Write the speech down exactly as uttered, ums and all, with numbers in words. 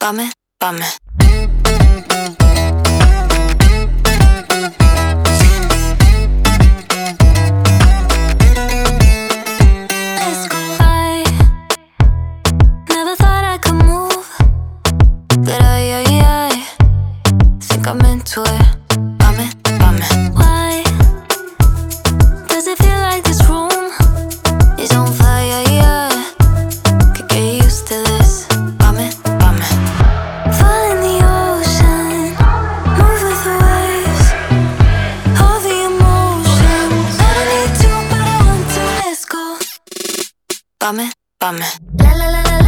Bummer, bummer. I'm into it. Bum it, bum it. Why does it feel like this room is on fire? Yeah, could get used to this. Bum it, bum it. Fall in the ocean, move with the waves, all the emotions. I don't need to, but I want to. Let's go. Bum it, bum it. La la la la.